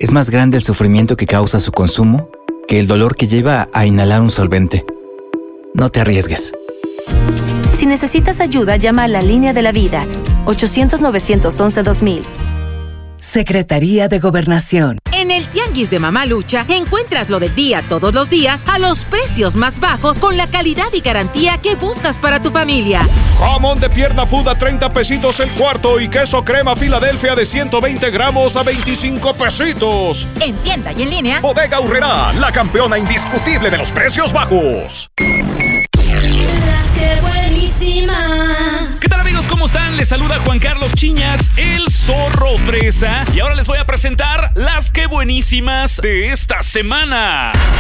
Es más grande el sufrimiento que causa su consumo que el dolor que lleva a inhalar un solvente. No te arriesgues. Si necesitas ayuda, llama a la Línea de la Vida, 800-911-2000. Secretaría de Gobernación. En el Tianguis de Mamalucha encuentras lo del día todos los días a los precios más bajos con la calidad y garantía que buscas para tu familia. Jamón de pierna fuda 30 pesitos el cuarto y queso crema Filadelfia de 120 gramos a 25 pesitos. En tienda y en línea. Bodega Aurrerá, la campeona indiscutible de los precios bajos. ¡Qué buenísima! ¿Qué tal, amigos? ¿Cómo están? Les saluda Juan Carlos Chiñas, el Zorro Fresa. Y ahora les voy a presentar las que buenísimas de esta semana.